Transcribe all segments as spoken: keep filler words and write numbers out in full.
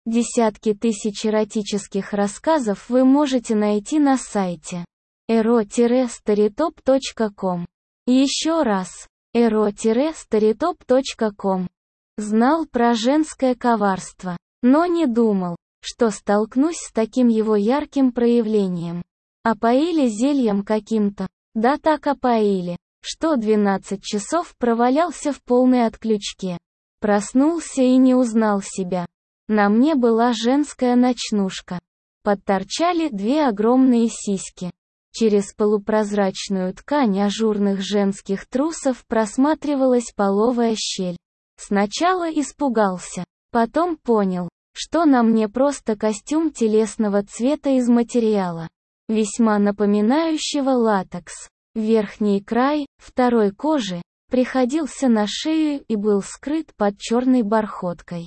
Десятки тысяч эротических рассказов вы можете найти на сайте эро старитоп точка ком. Еще раз, эро старитоп точка ком. Знал про женское коварство, но не думал, что столкнусь с таким его ярким проявлением. Опоили зельем каким-то, да так опоили, что двенадцать часов провалялся в полной отключке. Проснулся и не узнал себя. На мне была женская ночнушка. Подторчали две огромные сиськи. Через полупрозрачную ткань ажурных женских трусов просматривалась половая щель. Сначала испугался, потом понял, что на мне просто костюм телесного цвета из материала, весьма напоминающего латекс. Верхний край, второй кожи, приходился на шею и был скрыт под черной бархоткой,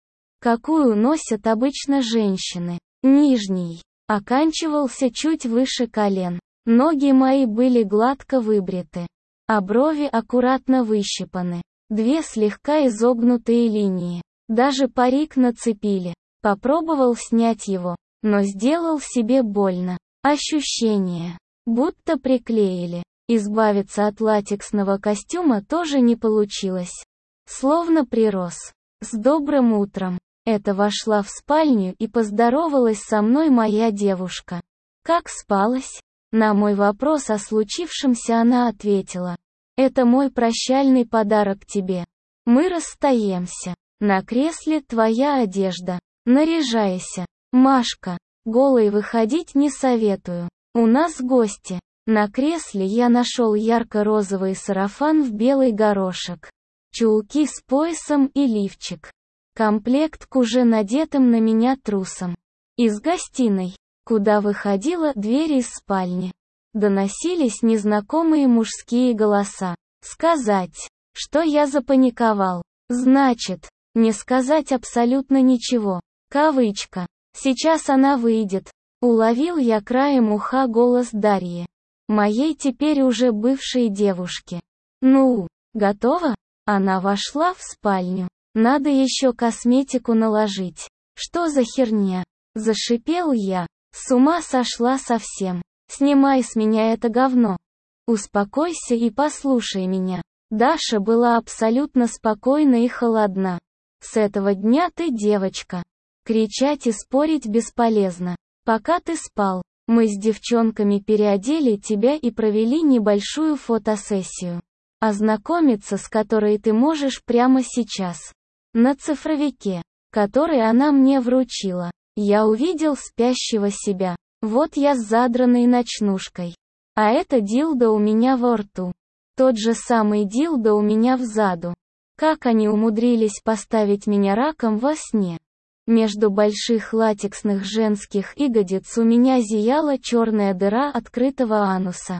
какую носят обычно женщины. Нижний оканчивался чуть выше колен. Ноги мои были гладко выбриты, а брови аккуратно выщипаны. Две слегка изогнутые линии. Даже парик нацепили. Попробовал снять его, но сделал себе больно. Ощущение, будто приклеили. Избавиться от латексного костюма тоже не получилось. Словно прирос. С добрым утром. Это вошла в спальню и поздоровалась со мной моя девушка. Как спалась? На мой вопрос о случившемся она ответила. Это мой прощальный подарок тебе. Мы расстаемся. На кресле твоя одежда. Наряжайся. Машка, голой выходить не советую. У нас гости. На кресле я нашел ярко-розовый сарафан в белый горошек. Чулки с поясом и лифчик. Комплект к уже надетым на меня трусам. Из гостиной, куда выходила дверь из спальни, доносились незнакомые мужские голоса. Сказать, что я запаниковал, значит, не сказать абсолютно ничего. Кавычка. Сейчас она выйдет. Уловил я краем уха голос Дарьи, моей теперь уже бывшей девушки. Ну, готова? Она вошла в спальню. Надо еще косметику наложить. Что за херня? Зашипел я. С ума сошла совсем. Снимай с меня это говно. Успокойся и послушай меня. Даша была абсолютно спокойна и холодна. С этого дня ты девочка. Кричать и спорить бесполезно. Пока ты спал, мы с девчонками переодели тебя и провели небольшую фотосессию, ознакомиться с которой ты можешь прямо сейчас. На цифровике, который она мне вручила, я увидел спящего себя. Вот я с задранной ночнушкой. А это дилдо у меня во рту. Тот же самый дилдо у меня взаду. Как они умудрились поставить меня раком во сне? Между больших латексных женских ягодиц у меня зияла черная дыра открытого ануса.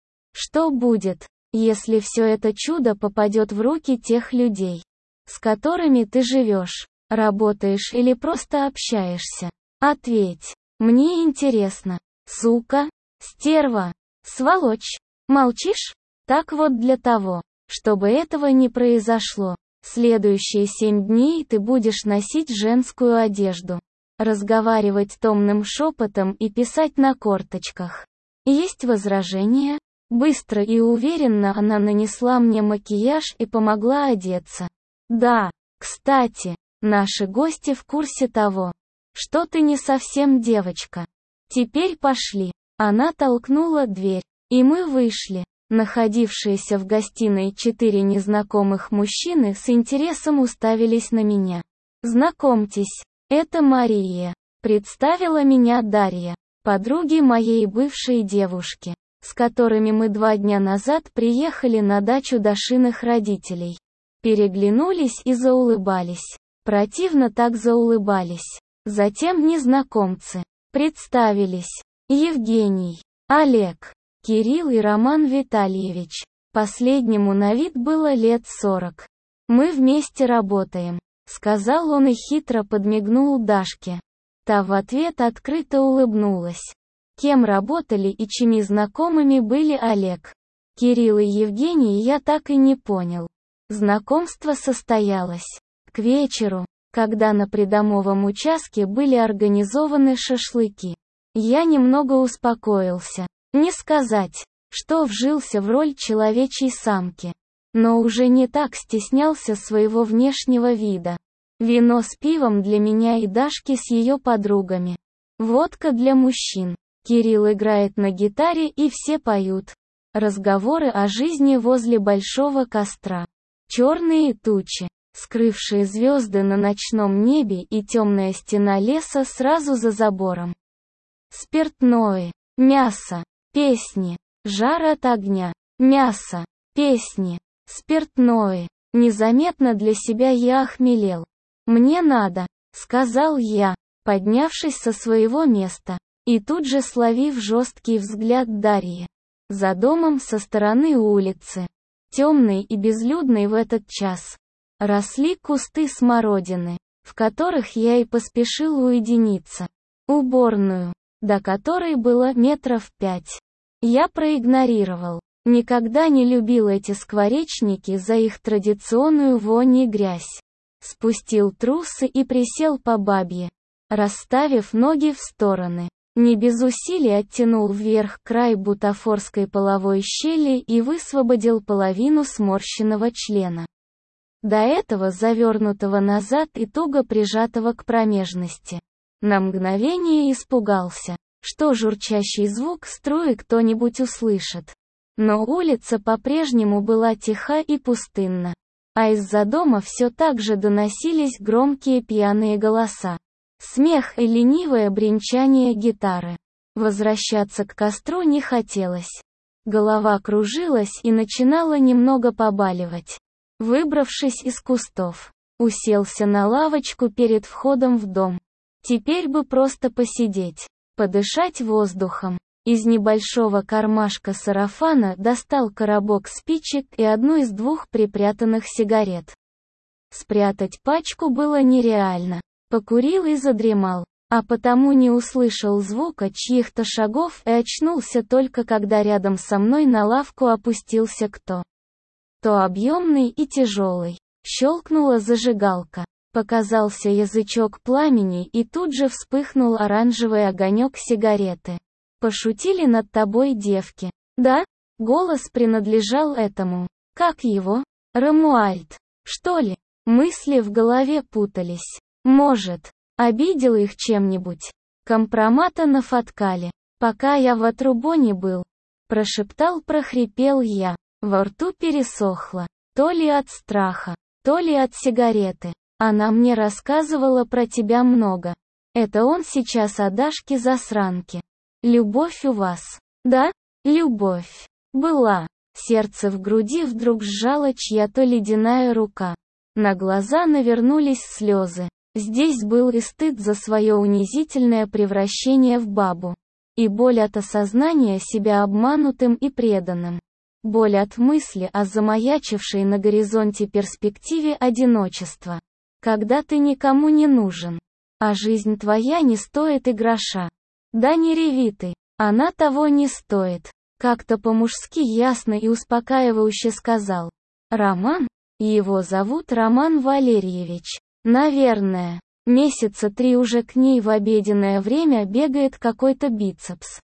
Что будет, если все это чудо попадет в руки тех людей, с которыми ты живешь, работаешь или просто общаешься? Ответь. Мне интересно. Сука, стерва, сволочь. Молчишь? Так вот для того, чтобы этого не произошло, следующие семь дней ты будешь носить женскую одежду, разговаривать томным шепотом и писать на корточках. Есть возражения? Быстро и уверенно она нанесла мне макияж и помогла одеться. Да, кстати, наши гости в курсе того, что ты не совсем девочка. Теперь пошли. Она толкнула дверь, и мы вышли. Находившиеся в гостиной четыре незнакомых мужчины с интересом уставились на меня. Знакомьтесь, это Мария. Представила меня Дарья, подруги моей бывшей девушки, с которыми мы два дня назад приехали на дачу Дашиных родителей. Переглянулись и заулыбались. Противно так заулыбались. Затем незнакомцы представились. Евгений, Олег, Кирилл и Роман Витальевич. Последнему на вид было лет сорок. «Мы вместе работаем», — сказал он и хитро подмигнул Дашке. Та в ответ открыто улыбнулась. Кем работали и чьими знакомыми были Олег, Кирилл и Евгений, я так и не понял. Знакомство состоялось. К вечеру, когда на придомовом участке были организованы шашлыки. Я немного успокоился. Не сказать, что вжился в роль человечьей самки, но уже не так стеснялся своего внешнего вида. Вино с пивом для меня и Дашки с ее подругами. Водка для мужчин. Кирилл играет на гитаре и все поют. Разговоры о жизни возле большого костра. Черные тучи, скрывшие звезды на ночном небе, и темная стена леса сразу за забором. Спиртное, мясо, песни, жар от огня, мясо, песни, спиртное. Незаметно для себя я охмелел. «Мне надо», — сказал я, поднявшись со своего места, и тут же словив жесткий взгляд Дарьи. За домом со стороны улицы, темной и безлюдной в этот час, росли кусты смородины, в которых я и поспешил уединиться. Уборную, до которой было метров пять, я проигнорировал. Никогда не любил эти скворечники за их традиционную вонь и грязь. Спустил трусы и присел по бабье, расставив ноги в стороны. Не без усилий оттянул вверх край бутафорской половой щели и высвободил половину сморщенного члена, до этого завернутого назад и туго прижатого к промежности. На мгновение испугался, что журчащий звук струи кто-нибудь услышит. Но улица по-прежнему была тиха и пустынна, а из-за дома все так же доносились громкие пьяные голоса, смех и ленивое бренчание гитары. Возвращаться к костру не хотелось. Голова кружилась и начинала немного побаливать. Выбравшись из кустов, уселся на лавочку перед входом в дом. Теперь бы просто посидеть, подышать воздухом. Из небольшого кармашка сарафана достал коробок спичек и одну из двух припрятанных сигарет. Спрятать пачку было нереально. Покурил и задремал, а потому не услышал звука чьих-то шагов и очнулся только когда рядом со мной на лавку опустился кто. То объемный и тяжелый. Щелкнула зажигалка. Показался язычок пламени и тут же вспыхнул оранжевый огонек сигареты. «Пошутили над тобой девки?» «Да?» Голос принадлежал этому. Как его? Рамуальд. Что ли? Мысли в голове путались. Может, обидел их чем-нибудь? Компромата нафоткали. Пока я в отрубоне был. Прошептал, прохрипел я. Во рту пересохло. То ли от страха, то ли от сигареты. Она мне рассказывала про тебя много. Это он сейчас о Дашке-засранке. Любовь у вас. Да? Любовь. Была. Сердце в груди вдруг сжала чья-то ледяная рука. На глаза навернулись слезы. Здесь был и стыд за свое унизительное превращение в бабу. И боль от осознания себя обманутым и преданным. Боль от мысли о замаячившей на горизонте перспективе одиночества. Когда ты никому не нужен. А жизнь твоя не стоит и гроша. Да не реви ты, она того не стоит. Как-то по-мужски ясно и успокаивающе сказал. Роман? Его зовут Роман Валерьевич. Наверное. Месяца три уже к ней в обеденное время бегает какой-то бицепс.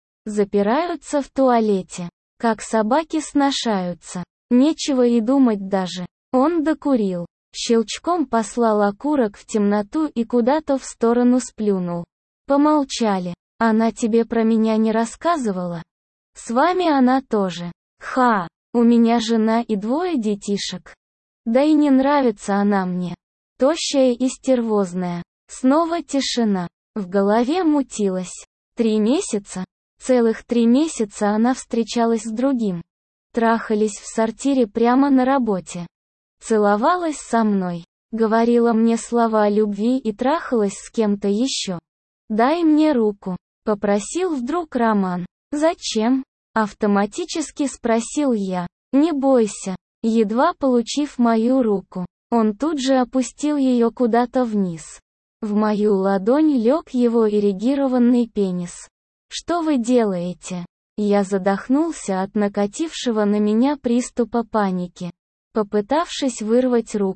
Запираются в туалете. Как собаки сношаются. Нечего и думать даже. Он докурил. Щелчком послал окурок в темноту и куда-то в сторону сплюнул. Помолчали. Она тебе про меня не рассказывала? С вами она тоже. Ха, у меня жена и двое детишек. Да и не нравится она мне. Тощая и стервозная. Снова тишина. В голове мутилась. Три месяца? Целых три месяца она встречалась с другим. Трахались в сортире прямо на работе. Целовалась со мной. Говорила мне слова о любви и трахалась с кем-то еще. «Дай мне руку», — попросил вдруг Роман. «Зачем?» — автоматически спросил я. «Не бойся». Едва получив мою руку, он тут же опустил ее куда-то вниз. В мою ладонь лег его эрегированный пенис. «Что вы делаете?» Я задохнулся от накатившего на меня приступа паники. Попытавшись вырвать руку,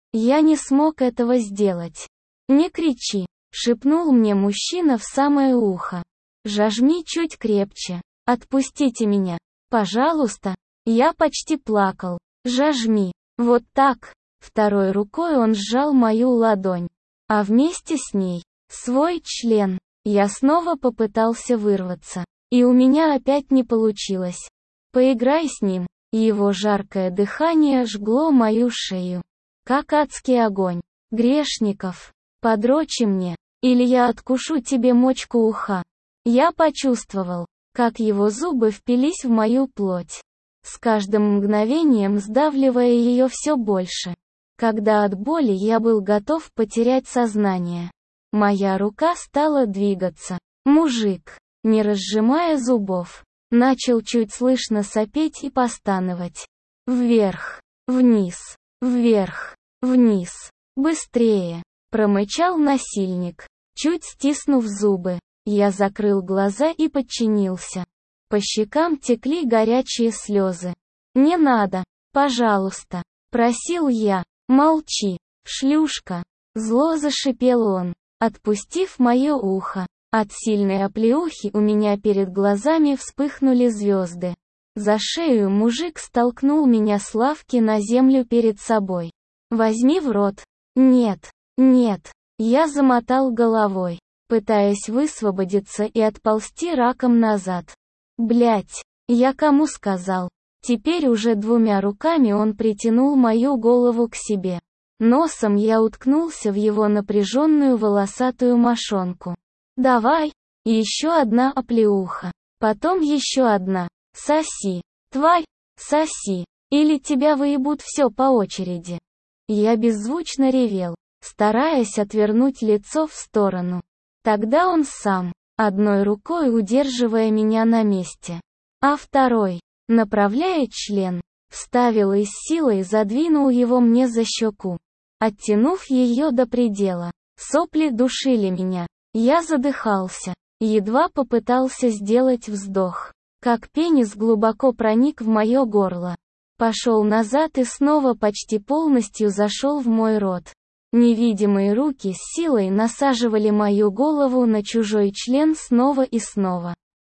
Я не смог этого сделать. «Не кричи», — шепнул мне мужчина в самое ухо. «Жажми чуть крепче. Отпустите меня. Пожалуйста». Я почти плакал. «Жажми. Вот так». Второй рукой он сжал мою ладонь. А вместе с ней свой член. Я снова попытался вырваться. И у меня опять не получилось. «Поиграй с ним». Его жаркое дыхание жгло мою шею. Как адский огонь. «Грешников. Подрочи мне. Или я откушу тебе мочку уха». Я почувствовал, как его зубы впились в мою плоть, с каждым мгновением сдавливая ее все больше. Когда от боли я был готов потерять сознание, моя рука стала двигаться. Мужик, не разжимая зубов, начал чуть слышно сопеть и постановать. «Вверх, вниз, вверх, вниз, быстрее», — промычал насильник, чуть стиснув зубы. Я закрыл глаза и подчинился. По щекам текли горячие слезы. «Не надо, пожалуйста», — просил я. «Молчи, шлюшка», — зло зашипел он, отпустив мое ухо. От сильной оплеухи у меня перед глазами вспыхнули звезды. За шею мужик столкнул меня с лавки на землю перед собой. «Возьми в рот». «Нет, нет». Я замотал головой, пытаясь высвободиться и отползти раком назад. «Блядь, я кому сказал?» Теперь уже двумя руками он притянул мою голову к себе. Носом я уткнулся в его напряженную волосатую мошонку. «Давай!» Еще одна оплеуха. Потом еще одна. «Соси! Тварь! Соси! Или тебя выебут все по очереди!» Я беззвучно ревел, стараясь отвернуть лицо в сторону. Тогда он сам, одной рукой удерживая меня на месте, а второй, направляя член, вставил и с силой задвинул его мне за щеку, оттянув ее до предела. Сопли душили меня. Я задыхался, едва попытался сделать вздох, как пенис глубоко проник в мое горло. Пошел назад и снова почти полностью зашел в мой рот. Невидимые руки с силой насаживали мою голову на чужой член снова и снова.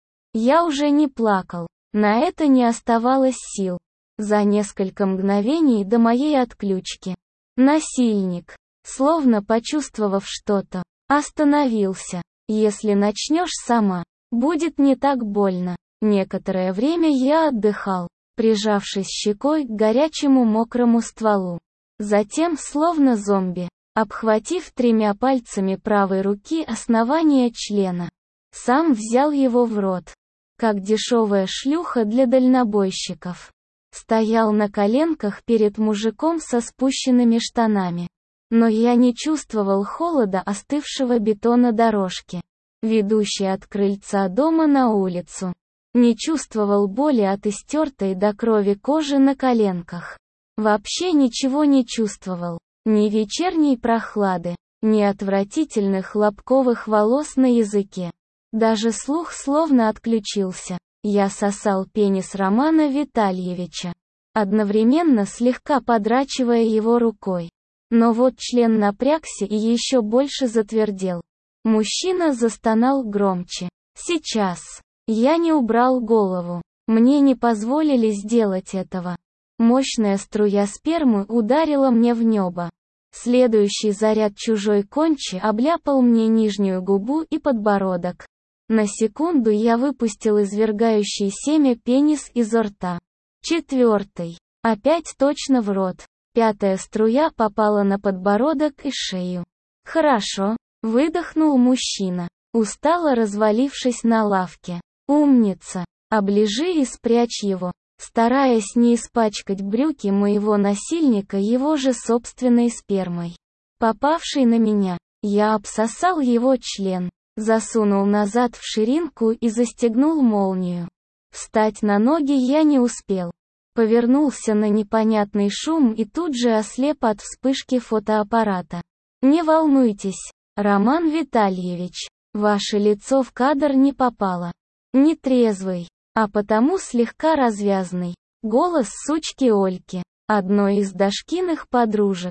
Я уже не плакал. На это не оставалось сил. За несколько мгновений до моей отключки. Насильник, словно почувствовав что-то, остановился. «Если начнешь сама, будет не так больно». Некоторое время я отдыхал, прижавшись щекой к горячему мокрому стволу. Затем, словно зомби, обхватив тремя пальцами правой руки основание члена, сам взял его в рот. Как дешевая шлюха для дальнобойщиков. Стоял на коленках перед мужиком со спущенными штанами. Но я не чувствовал холода остывшего бетона дорожки, ведущей от крыльца дома на улицу. Не чувствовал боли от истертой до крови кожи на коленках. Вообще ничего не чувствовал. Ни вечерней прохлады, ни отвратительных лобковых волос на языке. Даже слух словно отключился. Я сосал пенис Романа Витальевича, одновременно слегка подрачивая его рукой. Но вот член напрягся и еще больше затвердел. Мужчина застонал громче. Сейчас. Я не убрал голову. Мне не позволили сделать этого. Мощная струя спермы ударила мне в небо. Следующий заряд чужой кончи обляпал мне нижнюю губу и подбородок. На секунду я выпустил извергающий семя пенис изо рта. Четвертый. Опять точно в рот. Пятая струя попала на подбородок и шею. «Хорошо», — выдохнул мужчина, устало развалившись на лавке. «Умница. Оближи и спрячь его», стараясь не испачкать брюки моего насильника его же собственной спермой, попавшей на меня. Я обсосал его член, засунул назад в ширинку и застегнул молнию. Встать на ноги я не успел. Повернулся на непонятный шум и тут же ослеп от вспышки фотоаппарата. «Не волнуйтесь, Роман Витальевич, ваше лицо в кадр не попало. Нетрезвый, а потому слегка развязный. Голос сучки Ольки, одной из Дашкиных подружек.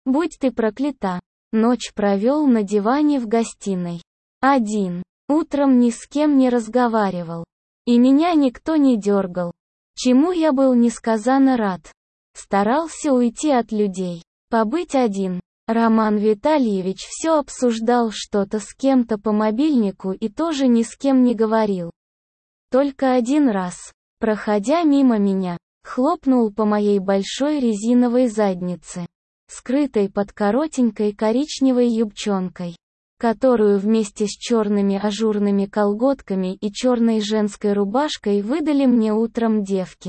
Будь ты проклята. Ночь провел на диване в гостиной. Один. Утром ни с кем не разговаривал. И меня никто не дергал. Чему я был несказанно рад. Старался уйти от людей. Побыть один. Роман Витальевич все обсуждал что-то с кем-то по мобильнику и тоже ни с кем не говорил. Только один раз, проходя мимо меня, хлопнул по моей большой резиновой заднице, скрытой под коротенькой коричневой юбчонкой, которую вместе с черными ажурными колготками и черной женской рубашкой выдали мне утром девки.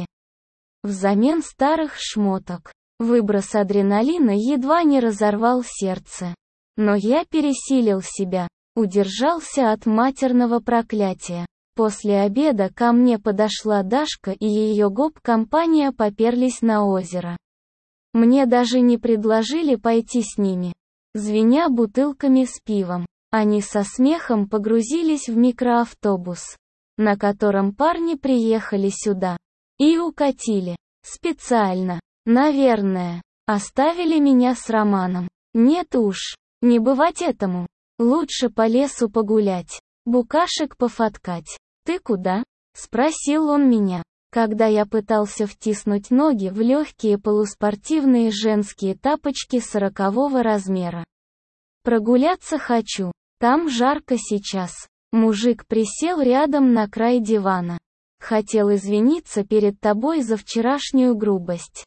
Взамен старых шмоток. Выброс адреналина едва не разорвал сердце. Но я пересилил себя, удержался от матерного проклятия. После обеда ко мне подошла Дашка и ее гоп-компания поперлись на озеро. Мне даже не предложили пойти с ними. Звеня бутылками с пивом, они со смехом погрузились в микроавтобус, на котором парни приехали сюда. И укатили. Специально. Наверное. Оставили меня с Романом. Нет уж. Не бывать этому. Лучше по лесу погулять. Букашек пофоткать. «Ты куда?» — спросил он меня, когда я пытался втиснуть ноги в легкие полуспортивные женские тапочки сорокового размера. «Прогуляться хочу. Там жарко сейчас». Мужик присел рядом на край дивана. «Хотел извиниться перед тобой за вчерашнюю грубость.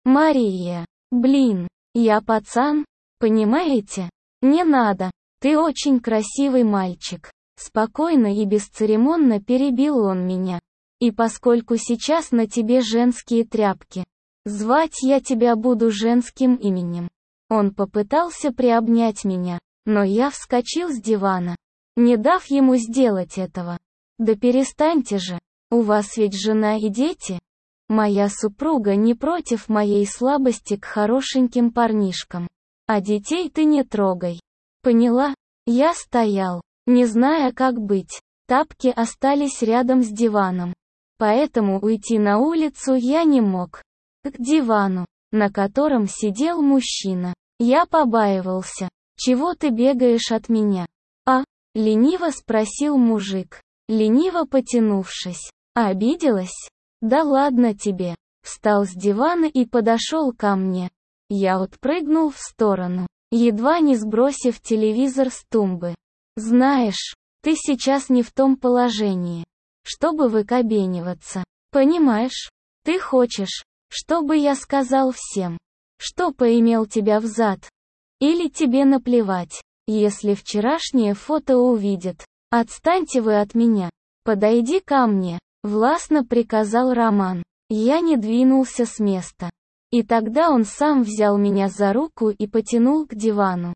Мария. Блин, я пацан, понимаете? Не надо. Ты очень красивый мальчик». Спокойно и бесцеремонно перебил он меня. «И поскольку сейчас на тебе женские тряпки, звать я тебя буду женским именем». Он попытался приобнять меня, но я вскочил с дивана, не дав ему сделать этого. «Да перестаньте же, у вас ведь жена и дети?» Моя супруга не против моей слабости к хорошеньким парнишкам. «А детей ты не трогай. Поняла?» Я стоял, не зная, как быть. Тапки остались рядом с диваном. Поэтому уйти на улицу я не мог. К дивану, на котором сидел мужчина. Я побаивался. «Чего ты бегаешь от меня?» «А?» — лениво спросил мужик, лениво потянувшись. «Обиделась?» «Да ладно тебе». Встал с дивана и подошел ко мне. Я отпрыгнул в сторону, едва не сбросив телевизор с тумбы. «Знаешь, ты сейчас не в том положении, чтобы выкобениваться. Понимаешь? Ты хочешь, чтобы я сказал всем, что поимел тебя взад? Или тебе наплевать, если вчерашнее фото увидят? Отстаньте вы от меня. Подойди ко мне», — властно приказал Роман. Я не двинулся с места. И тогда он сам взял меня за руку и потянул к дивану.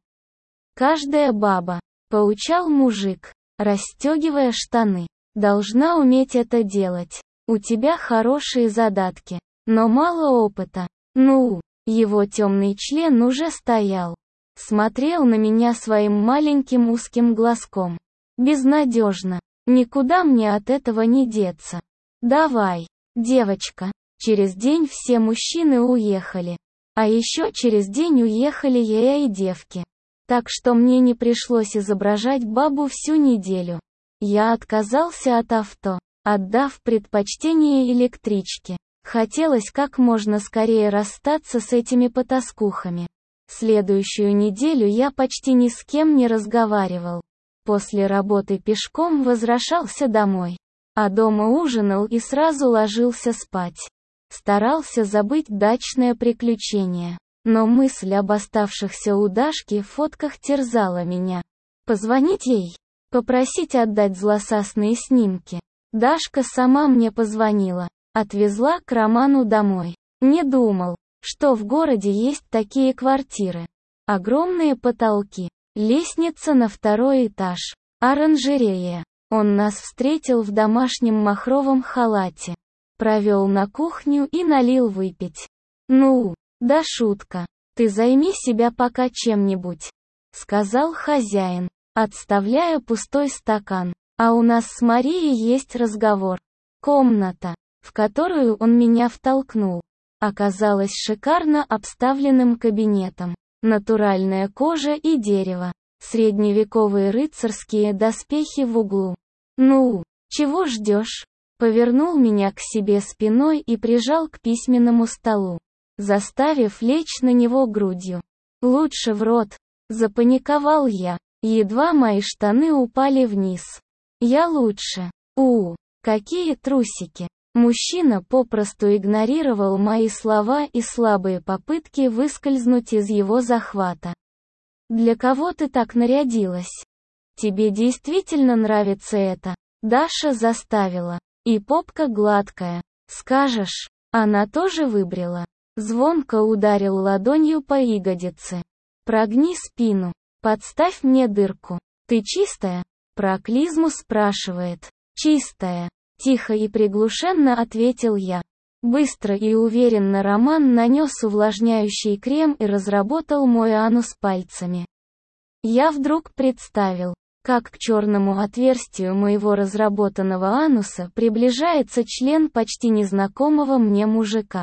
«Каждая баба», — поучал мужик, расстегивая штаны, «должна уметь это делать. У тебя хорошие задатки, но мало опыта». Ну, его темный член уже стоял. Смотрел на меня своим маленьким узким глазком. Безнадежно. Никуда мне от этого не деться. «Давай, девочка». Через день все мужчины уехали. А еще через день уехали я и девки. Так что мне не пришлось изображать бабу всю неделю. Я отказался от авто, отдав предпочтение электричке. Хотелось как можно скорее расстаться с этими потаскухами. Следующую неделю я почти ни с кем не разговаривал. После работы пешком возвращался домой. А дома ужинал и сразу ложился спать. Старался забыть дачное приключение. Но мысль об оставшихся у Дашки фотках терзала меня. Позвонить ей? Попросить отдать злосасные снимки? Дашка сама мне позвонила. Отвезла к Роману домой. Не думал, что в городе есть такие квартиры. Огромные потолки. Лестница на второй этаж. Оранжерея. Он нас встретил в домашнем махровом халате. Провел на кухню и налил выпить. «Ну, да шутка. Ты займи себя пока чем-нибудь», — сказал хозяин, отставляя пустой стакан. «А у нас с Марией есть разговор». Комната, в которую он меня втолкнул, оказалась шикарно обставленным кабинетом. натуральная кожа и дерево, средневековые рыцарские доспехи в углу. Ну, чего ждешь? Повернул меня к себе спиной и прижал к письменному столу, заставив лечь на него грудью. Лучше в рот. Запаниковал я, едва мои штаны упали вниз. Я лучше. У, какие трусики. Мужчина попросту игнорировал мои слова и слабые попытки выскользнуть из его захвата. Для кого ты так нарядилась? Тебе действительно нравится это? Даша заставила. И попка гладкая. Скажешь, она тоже выбрила. Звонко ударил ладонью по ягодице. Прогни спину. Подставь мне дырку. Ты чистая? Про клизму спрашивает. Чистая. Тихо и приглушенно ответил я. Быстро и уверенно Роман нанес увлажняющий крем и разработал мой анус пальцами. Я вдруг представил, как к черному отверстию моего разработанного ануса приближается член почти незнакомого мне мужика.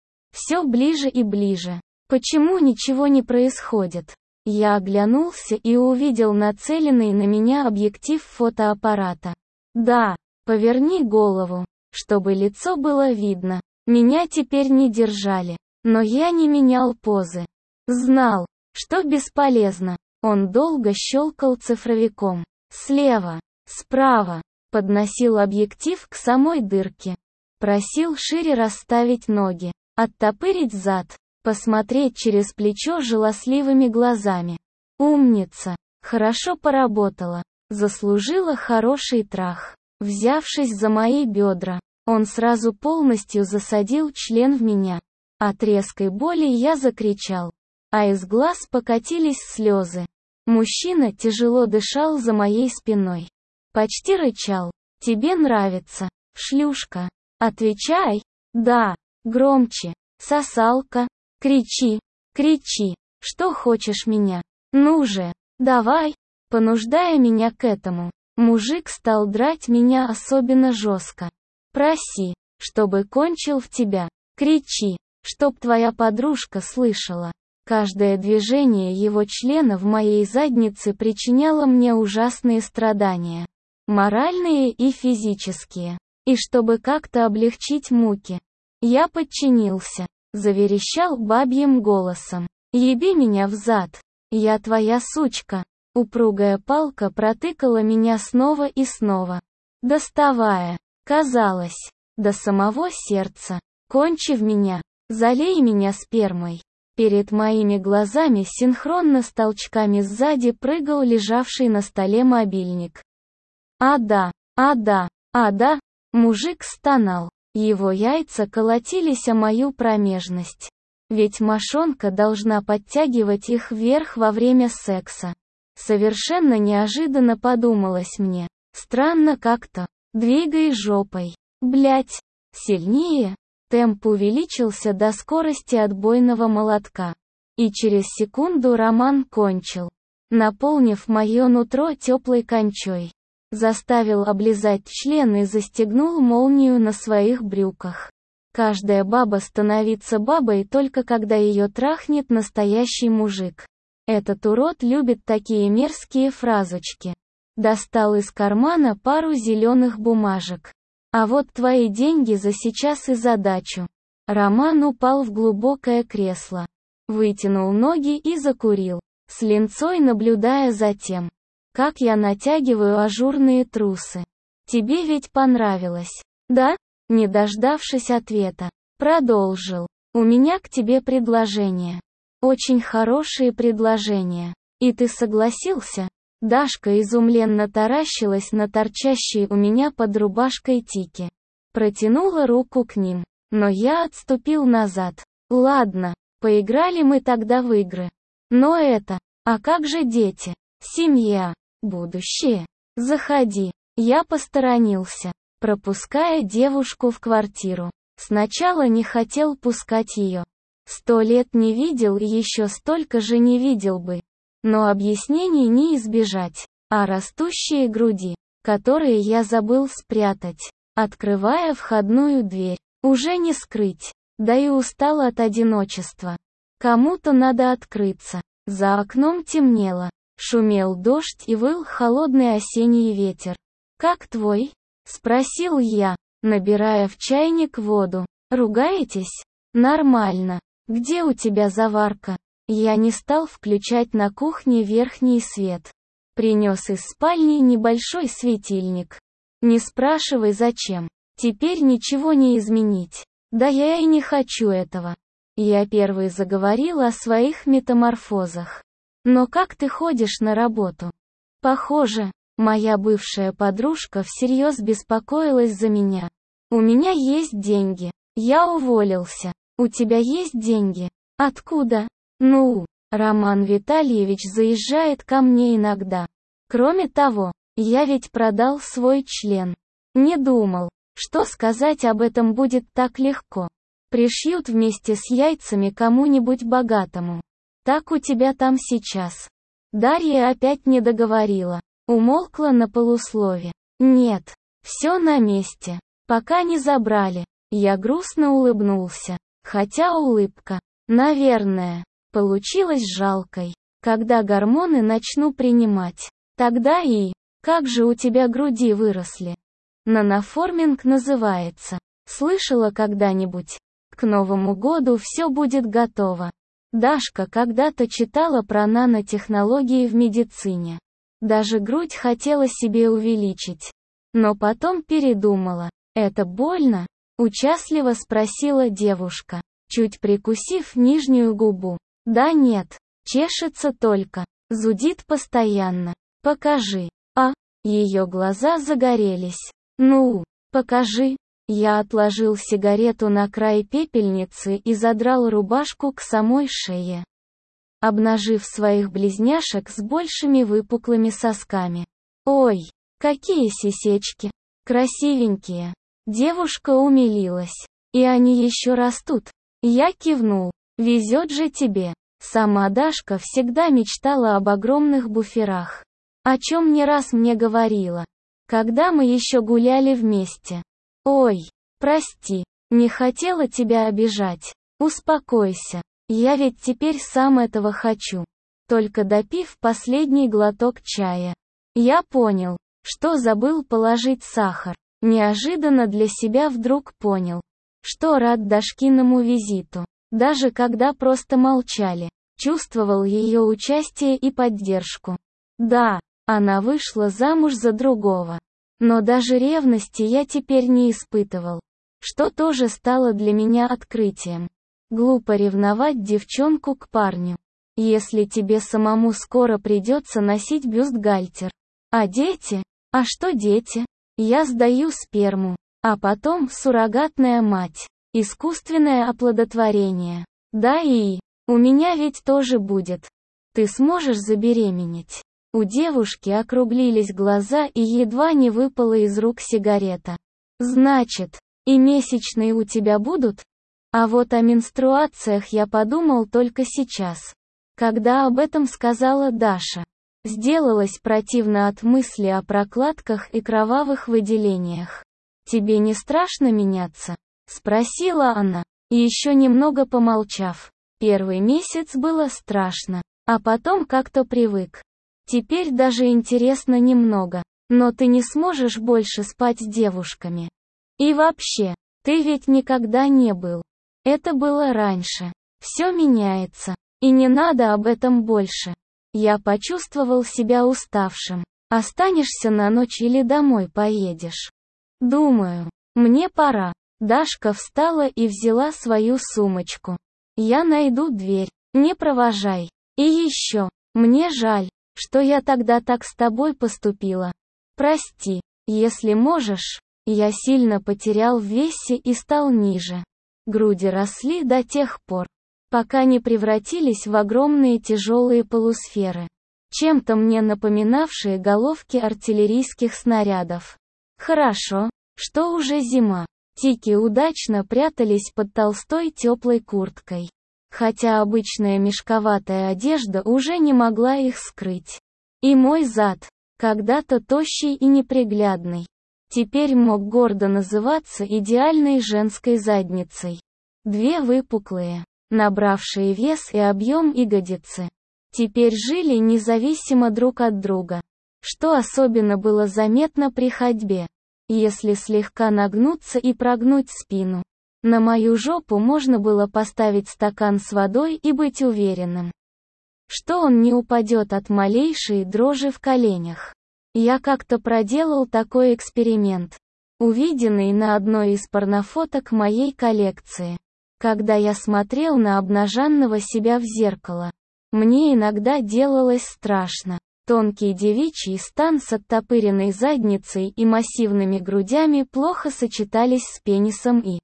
Все ближе и ближе. Почему ничего не происходит? Я оглянулся и увидел нацеленный на меня объектив фотоаппарата. Да, поверни голову, чтобы лицо было видно. Меня теперь не держали, но я не менял позы. Знал, что бесполезно. Он долго щелкал цифровиком. Слева, справа. Подносил объектив к самой дырке. Просил шире расставить ноги. Оттопырить зад. Посмотреть через плечо жалостливыми глазами. Умница. Хорошо поработала. Заслужила хороший трах. Взявшись за мои бедра, он сразу полностью засадил член в меня. От резкой боли я закричал, а из глаз покатились слезы. Мужчина тяжело дышал за моей спиной. Почти рычал. Тебе нравится, шлюшка? Отвечай. Да. Громче. Сосалка. Кричи. Кричи. Что хочешь меня? Ну же. Давай. Понуждая меня к этому, мужик стал драть меня особенно жестко. Проси, чтобы кончил в тебя. Кричи, чтоб твоя подружка слышала. Каждое движение его члена в моей заднице причиняло мне ужасные страдания. Моральные и физические. И чтобы как-то облегчить муки, я подчинился. Заверещал бабьим голосом. Еби меня взад. Я твоя сучка. Упругая палка протыкала меня снова и снова. Доставая. Казалось. До самого сердца. Кончи в меня. Залей меня спермой. Перед моими глазами синхронно с толчками сзади прыгал лежавший на столе мобильник. А да, а да, а да, мужик стонал. Его яйца колотились о мою промежность. Ведь мошонка должна подтягивать их вверх во время секса. Совершенно неожиданно подумалось мне. Странно как-то. Двигай жопой. Блять. Сильнее. Темп увеличился до скорости отбойного молотка. И через секунду Роман кончил, наполнив мое нутро теплой кончой. Заставил облизать член и застегнул молнию на своих брюках. Каждая баба становится бабой только когда ее трахнет настоящий мужик. Этот урод любит такие мерзкие фразочки. Достал из кармана пару зеленых бумажек. А вот твои деньги за сейчас и задачу. Роман упал в глубокое кресло. Вытянул ноги и закурил, с линцой наблюдая за тем, как я натягиваю ажурные трусы. Тебе ведь понравилось, да? Не дождавшись ответа, продолжил. У меня к тебе предложение. Очень хорошие предложения. И ты согласился? Дашка изумленно таращилась на торчащие у меня под рубашкой тики. Протянула руку к ним, но я отступил назад. Ладно, поиграли мы тогда в игры. Но это, а как же дети? Семья, будущее. Заходи. Я посторонился, пропуская девушку в квартиру. Сначала не хотел пускать ее. Сто лет не видел и еще столько же не видел бы. Но объяснений не избежать, а растущие груди, которые я забыл спрятать, открывая входную дверь, уже не скрыть, да и устал от одиночества. Кому-то надо открыться. За окном темнело. Шумел дождь и выл холодный осенний ветер. «Как твой?» — спросил я, набирая в чайник воду. «Ругаетесь?» «Нормально. Где у тебя заварка?» Я не стал включать на кухне верхний свет. Принес из спальни небольшой светильник. Не спрашивай зачем. Теперь ничего не изменить. Да я и не хочу этого. Я первый заговорил о своих метаморфозах. Но как ты ходишь на работу? Похоже, моя бывшая подружка всерьез беспокоилась за меня. У меня есть деньги. Я уволился. У тебя есть деньги? Откуда? Ну, Роман Витальевич заезжает ко мне иногда. Кроме того, я ведь продал свой член. Не думал, что сказать об этом будет так легко. Пришьют вместе с яйцами кому-нибудь богатому. Так у тебя там сейчас. Дарья опять не договорила. Умолкла на полуслове. Нет, все на месте. Пока не забрали. Я грустно улыбнулся. Хотя улыбка, наверное, получилась жалкой. Когда гормоны начну принимать, тогда и... Как же у тебя груди выросли? Наноформинг называется. Слышала когда-нибудь? К Новому году все будет готово. Дашка когда-то читала про нанотехнологии в медицине. Даже грудь хотела себе увеличить. Но потом передумала. Это больно? Участливо спросила девушка, чуть прикусив нижнюю губу. Да нет, чешется только. Зудит постоянно. Покажи. А? Ее глаза загорелись. Ну, покажи. Я отложил сигарету на край пепельницы и задрал рубашку к самой шее, обнажив своих близняшек с большими выпуклыми сосками. Ой, какие сисечки. Красивенькие. Девушка умилилась. И они еще растут. Я кивнул. Везет же тебе. Сама Дашка всегда мечтала об огромных буферах. О чем не раз мне говорила. Когда мы еще гуляли вместе. Ой, прости, не хотела тебя обижать. Успокойся. Я ведь теперь сам этого хочу. Только допив последний глоток чая, я понял, что забыл положить сахар. Неожиданно для себя вдруг понял, что рад Дашкиному визиту. Даже когда просто молчали, чувствовал ее участие и поддержку. Да, она вышла замуж за другого. Но даже ревности я теперь не испытывал, что тоже стало для меня открытием. Глупо ревновать девчонку к парню, если тебе самому скоро придется носить бюстгальтер. А дети? А что дети? Я сдаю сперму, а потом суррогатная мать, искусственное оплодотворение. Да и, у меня ведь тоже будет. Ты сможешь забеременеть? У девушки округлились глаза и едва не выпала из рук сигарета. Значит, и месячные у тебя будут? А вот о менструациях я подумал только сейчас. Когда об этом сказала Даша. Сделалось противно от мысли о прокладках и кровавых выделениях. «Тебе не страшно меняться?» — спросила она, еще немного помолчав. Первый месяц было страшно, а потом как-то привык. Теперь даже интересно немного, но ты не сможешь больше спать с девушками. И вообще, ты ведь никогда не был. Это было раньше. Все меняется, и не надо об этом больше. Я почувствовал себя уставшим. Останешься на ночь или домой поедешь? Думаю, мне пора. Дашка встала и взяла свою сумочку. Я найду дверь, не провожай. И еще, мне жаль, что я тогда так с тобой поступила. Прости, если можешь. Я сильно потерял в весе и стал ниже. Груди росли до тех пор, пока не превратились в огромные тяжелые полусферы, чем-то мне напоминавшие головки артиллерийских снарядов. Хорошо, что уже зима. Тики удачно прятались под толстой теплой курткой. Хотя обычная мешковатая одежда уже не могла их скрыть. И мой зад, когда-то тощий и неприглядный, теперь мог гордо называться идеальной женской задницей. Две выпуклые, набравшие вес и объем ягодицы, теперь жили независимо друг от друга, что особенно было заметно при ходьбе. Если слегка нагнуться и прогнуть спину, на мою жопу можно было поставить стакан с водой и быть уверенным, что он не упадет от малейшей дрожи в коленях. Я как-то проделал такой эксперимент, увиденный на одной из порнофоток моей коллекции. Когда я смотрел на обнаженного себя в зеркало, мне иногда делалось страшно. Тонкий девичий стан с оттопыренной задницей и массивными грудями плохо сочетались с пенисом и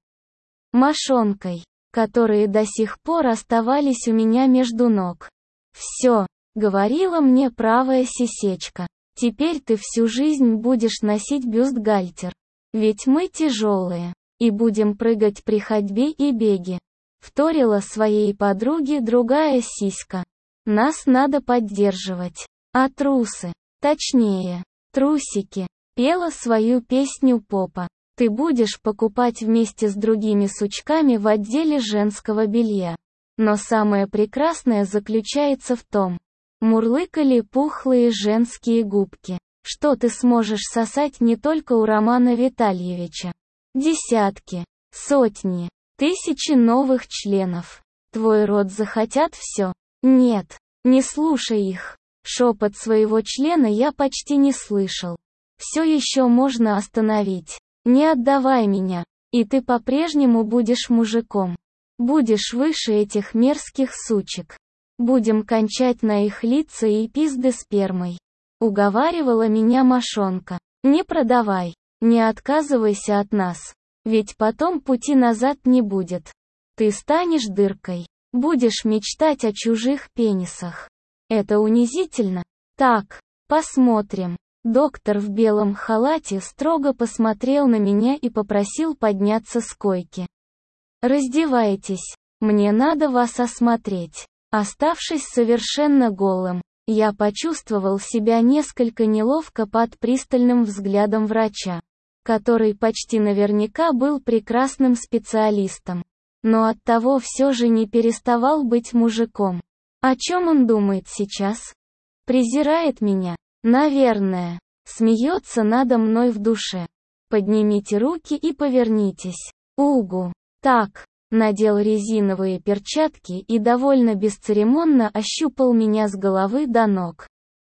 мошонкой, которые до сих пор оставались у меня между ног. «Все», — говорила мне правая сисечка, — «теперь ты всю жизнь будешь носить бюстгальтер. Ведь мы тяжелые, и будем прыгать при ходьбе и беге», — вторила своей подруге другая сиська. «Нас надо поддерживать. А трусы, точнее, трусики», — пела свою песню попа. «Ты будешь покупать вместе с другими сучками в отделе женского белья. Но самое прекрасное заключается в том, мурлыкали пухлые женские губки, что ты сможешь сосать не только у Романа Витальевича. Десятки, сотни, тысячи новых членов. Твой рот захотят все. Нет, не слушай их». Шепот своего члена я почти не слышал. «Все еще можно остановить. Не отдавай меня, и ты по-прежнему будешь мужиком. Будешь выше этих мерзких сучек. Будем кончать на их лица и пизды спермой», — уговаривала меня мошонка. «Не продавай, не отказывайся от нас, ведь потом пути назад не будет. Ты станешь дыркой, будешь мечтать о чужих пенисах. Это унизительно. Так, посмотрим». Доктор в белом халате строго посмотрел на меня и попросил подняться с койки. «Раздевайтесь, мне надо вас осмотреть». Оставшись совершенно голым, я почувствовал себя несколько неловко под пристальным взглядом врача, который почти наверняка был прекрасным специалистом, но оттого все же не переставал быть мужиком. О чем он думает сейчас? Презирает меня? Наверное. Смеется надо мной в душе. Поднимите руки и повернитесь. Угу. Так. Надел резиновые перчатки и довольно бесцеремонно ощупал меня с головы до ног,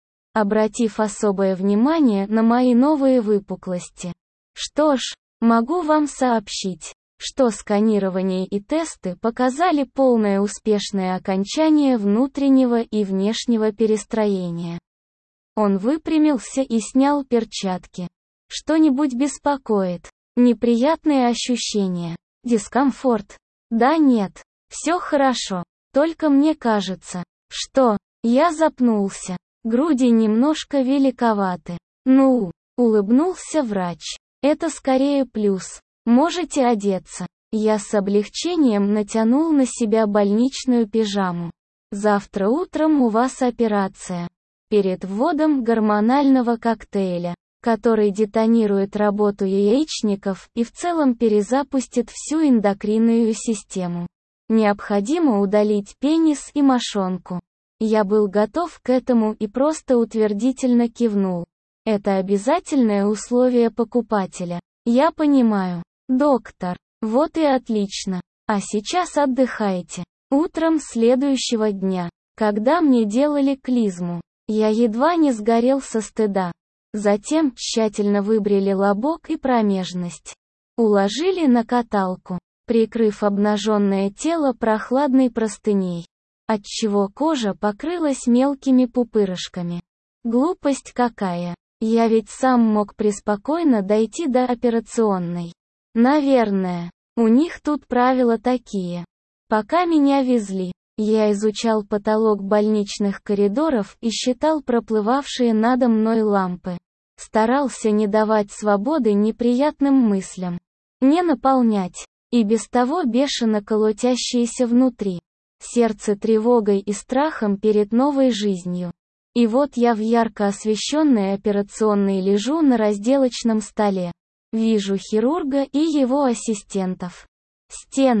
обратив особое внимание на мои новые выпуклости. Что ж, могу вам сообщить, что сканирование и тесты показали полное успешное окончание внутреннего и внешнего перестроения. Он выпрямился и снял перчатки. Что-нибудь беспокоит? Неприятные ощущения? Дискомфорт? Да нет, все хорошо, только мне кажется, что... Я запнулся. Груди немножко великоваты. Ну, улыбнулся врач. Это скорее плюс. Можете одеться. Я с облегчением натянул на себя больничную пижаму. Завтра утром у вас операция. Перед вводом гормонального коктейля, который детонирует работу яичников и в целом перезапустит всю эндокринную систему. Необходимо удалить пенис и мошонку. Я был готов к этому и просто утвердительно кивнул. Это обязательное условие покупателя. Я понимаю. Доктор, вот и отлично. А сейчас отдыхайте. Утром следующего дня, когда мне делали клизму, я едва не сгорел со стыда. Затем тщательно выбрили лобок и промежность. Уложили на каталку, прикрыв обнаженное тело прохладной простыней, отчего кожа покрылась мелкими пупырышками. Глупость какая. Я ведь сам мог преспокойно дойти до операционной. Наверное, у них тут правила такие. Пока меня везли, я изучал потолок больничных коридоров и считал проплывавшие надо мной лампы. Старался не давать свободы неприятным мыслям. Не наполнять, и без того бешено колотящееся внутри. Сердце тревогой и страхом перед новой жизнью. И вот я в ярко освещенной операционной лежу на разделочном столе. Вижу хирурга и его ассистентов. Стены,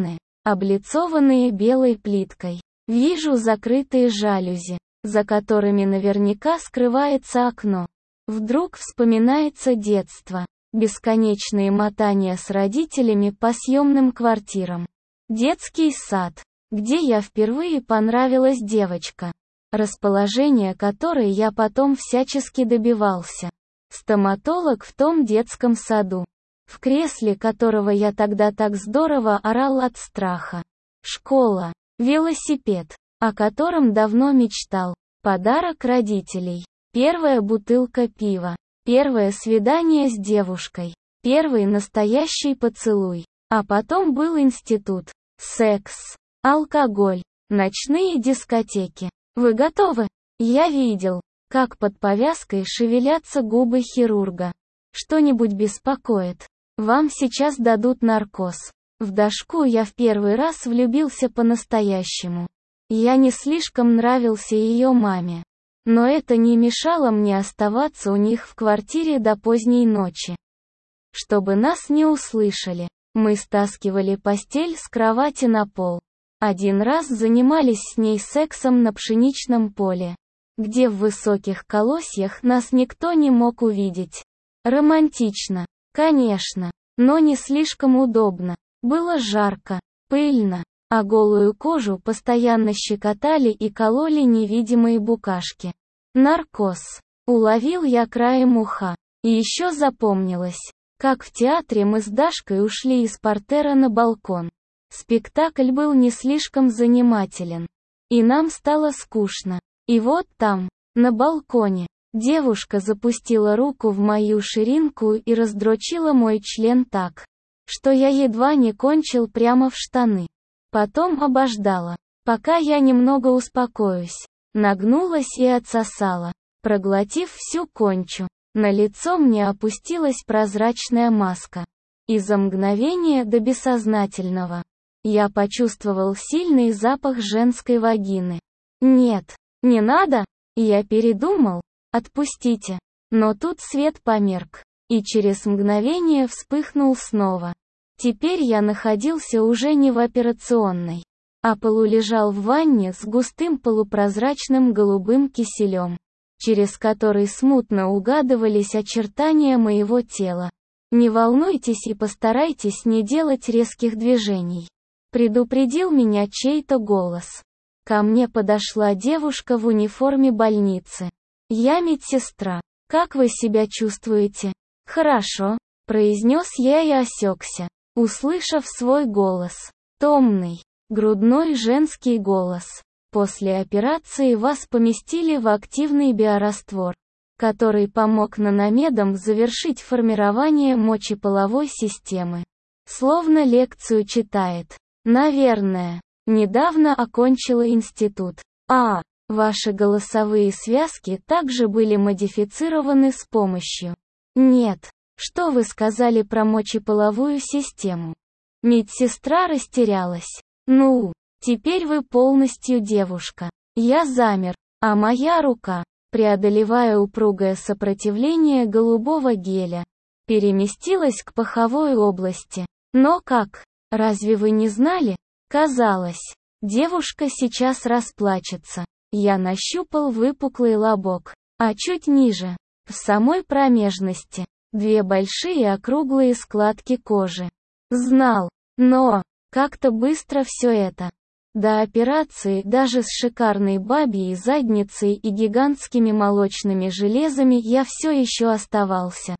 облицованные белой плиткой. Вижу закрытые жалюзи, за которыми наверняка скрывается окно. Вдруг вспоминается детство. Бесконечные мотания с родителями по съемным квартирам. Детский сад, где я впервые понравилась девочка, расположение которой я потом всячески добивался. Стоматолог в том детском саду, в кресле которого я тогда так здорово орал от страха. Школа, велосипед, о котором давно мечтал, подарок родителей, первая бутылка пива, первое свидание с девушкой, первый настоящий поцелуй. А потом был институт, секс, алкоголь, ночные дискотеки. Вы готовы? Я видел, как под повязкой шевелятся губы хирурга. Что-нибудь беспокоит? Вам сейчас дадут наркоз. В Дашку я в первый раз влюбился по-настоящему. Я не слишком нравился ее маме. Но это не мешало мне оставаться у них в квартире до поздней ночи. Чтобы нас не услышали, мы стаскивали постель с кровати на пол. Один раз занимались с ней сексом на пшеничном поле, где в высоких колосьях нас никто не мог увидеть. Романтично, конечно, но не слишком удобно. Было жарко, пыльно, а голую кожу постоянно щекотали и кололи невидимые букашки. Наркоз. Уловил я краем уха. И еще запомнилось, как в театре мы с Дашкой ушли из портера на балкон. Спектакль был не слишком занимателен. И нам стало скучно. И вот там, на балконе, девушка запустила руку в мою ширинку и раздрочила мой член так, что я едва не кончил прямо в штаны. Потом обождала, пока я немного успокоюсь. Нагнулась и отсосала, проглотив всю кончу. На лицо мне опустилась прозрачная маска. И за мгновение до бессознательного я почувствовал сильный запах женской вагины. Нет, не надо, я передумал, отпустите. Но тут свет померк, и через мгновение вспыхнул снова. Теперь я находился уже не в операционной, а полулежал в ванне с густым полупрозрачным голубым киселем, через который смутно угадывались очертания моего тела. Не волнуйтесь и постарайтесь не делать резких движений. Предупредил меня чей-то голос. Ко мне подошла девушка в униформе больницы. Я медсестра. Как вы себя чувствуете? Хорошо, произнес я и осекся, услышав свой голос. Томный, грудной женский голос. После операции вас поместили в активный биораствор, который помог наномедам завершить формирование мочеполовой системы. Словно лекцию читает. Наверное, недавно окончила институт. А, ваши голосовые связки также были модифицированы с помощью. Нет, что вы сказали про мочеполовую систему? Медсестра растерялась. Ну, теперь вы полностью девушка. Я замер, а моя рука, преодолевая упругое сопротивление голубого геля, переместилась к паховой области. Но как? Разве вы не знали? Казалось, девушка сейчас расплачется. Я нащупал выпуклый лобок, а чуть ниже, в самой промежности, две большие округлые складки кожи. Знал, но как-то быстро все это. До операции даже с шикарной бабьей задницей и гигантскими молочными железами я все еще оставался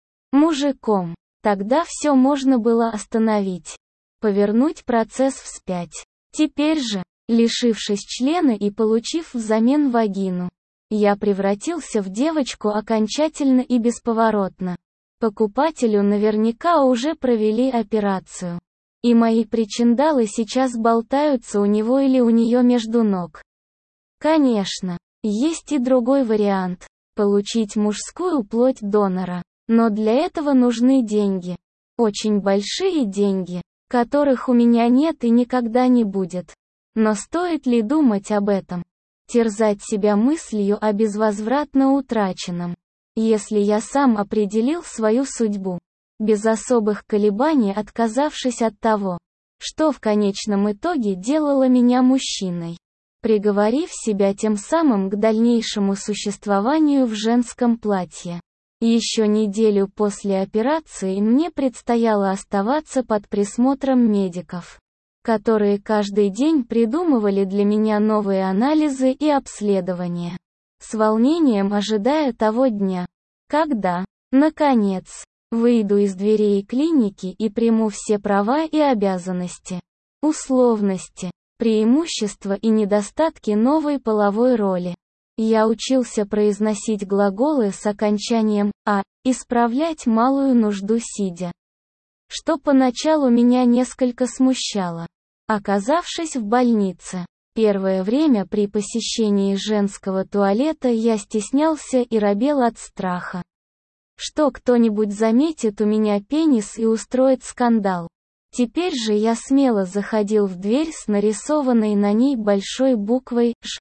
мужиком. Тогда все можно было остановить. Повернуть процесс вспять. Теперь же, лишившись члена и получив взамен вагину, я превратился в девочку окончательно и бесповоротно. Покупателю наверняка уже провели операцию. И мои причиндалы сейчас болтаются у него или у нее между ног. Конечно, есть и другой вариант – получить мужскую плоть донора. Но для этого нужны деньги. Очень большие деньги, которых у меня нет и никогда не будет. Но стоит ли думать об этом? Терзать себя мыслью о безвозвратно утраченном? Если я сам определил свою судьбу, без особых колебаний отказавшись от того, что в конечном итоге делало меня мужчиной, приговорив себя тем самым к дальнейшему существованию в женском платье. Еще неделю после операции мне предстояло оставаться под присмотром медиков, которые каждый день придумывали для меня новые анализы и обследования, с волнением ожидая того дня, когда, наконец, выйду из дверей клиники и приму все права и обязанности, условности, преимущества и недостатки новой половой роли. Я учился произносить глаголы с окончанием «а», исправлять малую нужду сидя, что поначалу меня несколько смущало. Оказавшись в больнице, первое время при посещении женского туалета я стеснялся и робел от страха, что кто-нибудь заметит у меня пенис и устроит скандал. Теперь же я смело заходил в дверь с нарисованной на ней большой буквой «Ж».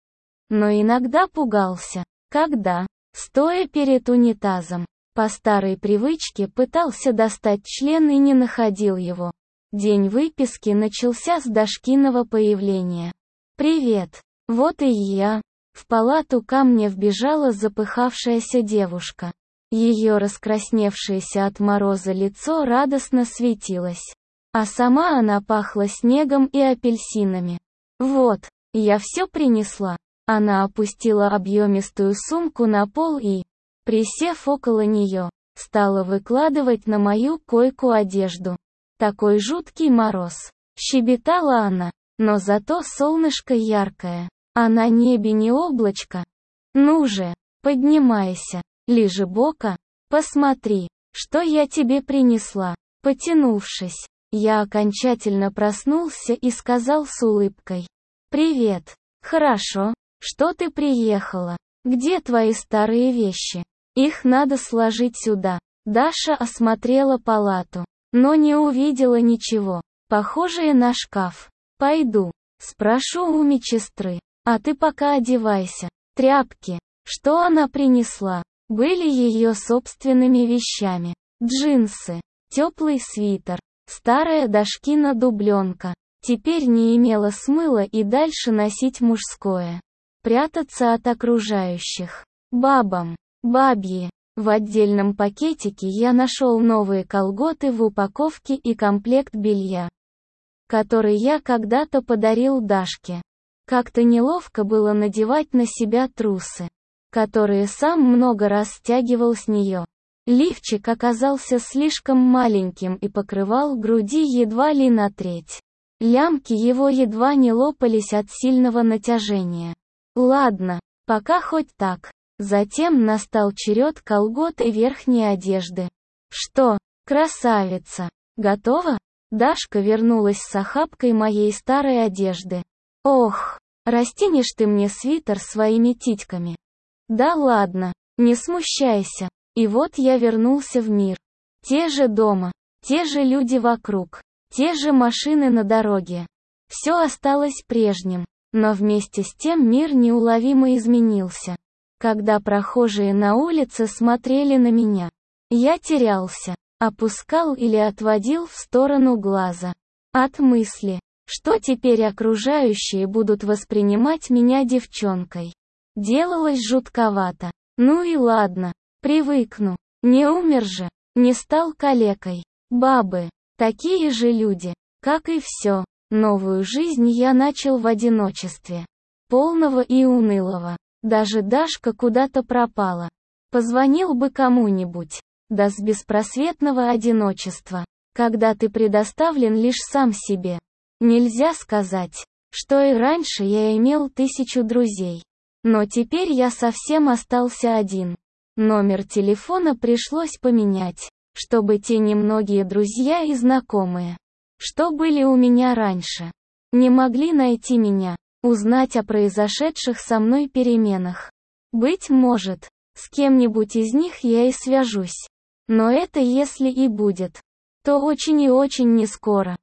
Но иногда пугался, когда, стоя перед унитазом, по старой привычке пытался достать член и не находил его. День выписки начался с Дашкиного появления. «Привет! Вот и я!» В палату ко мне вбежала запыхавшаяся девушка. Ее раскрасневшееся от мороза лицо радостно светилось, а сама она пахла снегом и апельсинами. «Вот, я все принесла». Она опустила объемистую сумку на пол и, присев около нее, стала выкладывать на мою койку одежду. «Такой жуткий мороз», — щебетала она, «но зато солнышко яркое, а на небе не облачко. Ну же, поднимайся, лижи бока, посмотри, что я тебе принесла». Потянувшись, я окончательно проснулся и сказал с улыбкой: «Привет, хорошо, что ты приехала. Где твои старые вещи? Их надо сложить сюда». Даша осмотрела палату, но не увидела ничего, похожее на шкаф. «Пойду, спрошу у медсестры, а ты пока одевайся». Тряпки, что она принесла, были ее собственными вещами. Джинсы, теплый свитер, старая Дашкина дубленка. Теперь не имело смысла и дальше носить мужское. Прятаться от окружающих. Бабам, бабьи. В отдельном пакетике я нашел новые колготы в упаковке и комплект белья, который я когда-то подарил Дашке. Как-то неловко было надевать на себя трусы, которые сам много раз стягивал с нее. Лифчик оказался слишком маленьким и покрывал груди едва ли на треть. Лямки его едва не лопались от сильного натяжения. Ладно, пока хоть так. Затем настал черед колгот и верхней одежды. «Что, красавица, готова?» Дашка вернулась с охапкой моей старой одежды. «Ох, растянешь ты мне свитер своими титьками». «Да ладно, не смущайся». И вот я вернулся в мир. Те же дома, те же люди вокруг, те же машины на дороге. Все осталось прежним, но вместе с тем мир неуловимо изменился. Когда прохожие на улице смотрели на меня, я терялся, опускал или отводил в сторону глаза. От мысли, что теперь окружающие будут воспринимать меня девчонкой, делалось жутковато. Ну и ладно, привыкну. Не умер же, не стал калекой. Бабы, такие же люди, как и все. Новую жизнь я начал в одиночестве, полного и унылого. Даже Дашка куда-то пропала. Позвонил бы кому-нибудь. Да с беспросветного одиночества, когда ты предоставлен лишь сам себе. Нельзя сказать, что и раньше я имел тысячу друзей. Но теперь я совсем остался один. Номер телефона пришлось поменять, чтобы те немногие друзья и знакомые, что были у меня раньше, не могли найти меня, узнать о произошедших со мной переменах. Быть может, с кем-нибудь из них я и свяжусь. Но это если и будет, то очень и очень не скоро.